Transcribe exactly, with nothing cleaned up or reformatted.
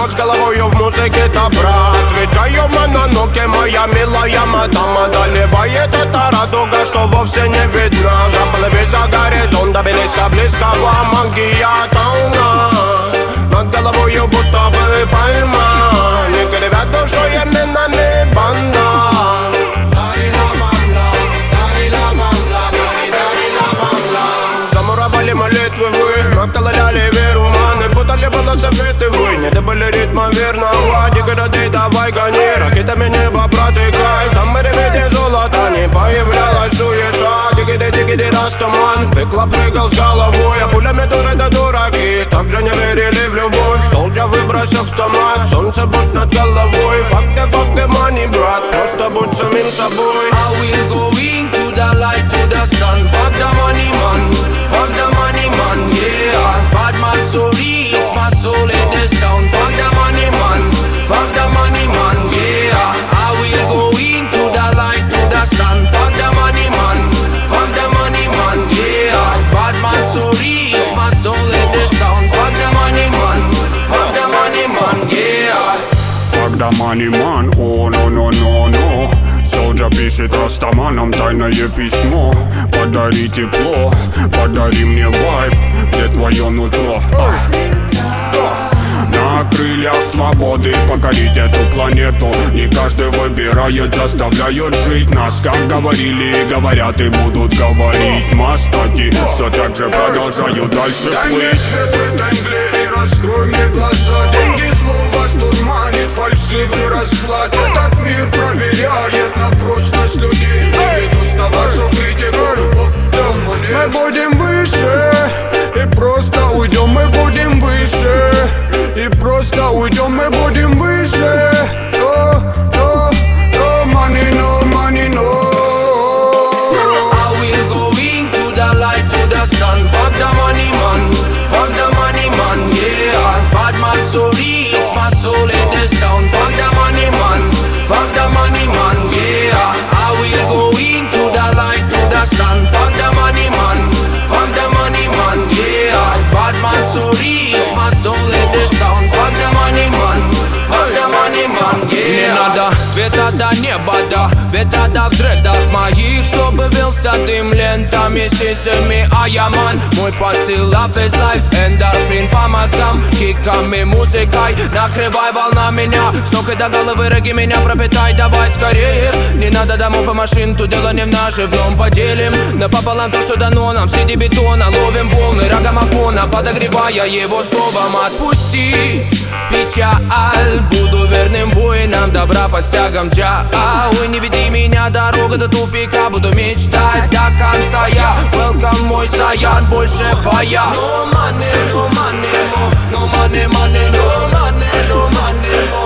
нот с головою в музыке-то, брат. Отвечаю мононоке, моя милая мадама. Доливает эта радуга, что вовсе не видно. Заплыви за горизонт, до близко, близкого магия тауна. Над головою будто бы пальма. Не кривят душой именами банда. Замуровали молитвы вы, накололяли веру маны. Путали было советы вы, не добыли ритма верного. Деграды давай гони, ракетами небо протыкай. Там мы ребята золота, не появлялась суета. Дигиди, дигиди, растаман, в пекло прыгал с головой. А пулями дуры да дураки, также не верили в любовь. Солдя выбросив автомат, солнце будь над головой. Факты, факты, money, брат, просто будь самим собой. I will go into the light, to the sun. Fuck the money man, fuck the money man, yeah. Bad man so rich, my soul in the sound. Fuck the money man, fuck the money man, yeah. I will go into the light, to the sun. Fuck the money man, fuck the money man, yeah. Bad man so rich, my soul in the sound. Fuck the money man, fuck the money man, yeah. Fuck the money man, oh no no no no. Солджа пишет растаманам тайное письмо. Подари тепло, подари мне вайб, где твое нутро. а, а. На крыльях свободы покорить эту планету. Не каждый выбирает, заставляют жить нас. Как говорили и говорят и будут говорить мастаки, все так же продолжаю дальше Дай плыть. мне свет в этой мгле и раскрой мне глаза. Деньги зло вас дурманит, фальшивый расклад. Этот мир проверяет на прочность людей. Не ведусь на вашу критику. Мы будем выше и просто уйдем. Мы будем выше и просто уйдем. Мы будем выше. No, no, no money, no money, no. I will go into the light, to the sun. Fuck the money man, fuck the money man, yeah. Bad man so rich, my soul in the sound. Fuck the money man, fuck the money man, yeah. I will go into the light, to the sun. Fuck the money man, fuck the money man, yeah. Bad man so rich, my soul in the sound. Fuck the money man, fuck the money man, yeah. Не надо света до неба, до ветра до в дредах моих, чтобы вился дым лентами, сисями, а я ман. Мой посыл love is life, эндорфин по мозгам, киками, музыкой. Накрывай волна меня, с ног и до головы роги меня пропитай, давай скорее. Не надо домов и машин, тут дело не в наживном. Поделим напополам то, что дано нам, среди бетона. Ловим волны рогомофона, подогревая его словом. Отпусти печаль, буду верным воинам добра под стягом джа. Ой, не веди меня, дорога до тупика, буду мечтать до конца я. Welcome, мой Саян, больше фая. No money, no money, no, no money, money, no money, no money, no.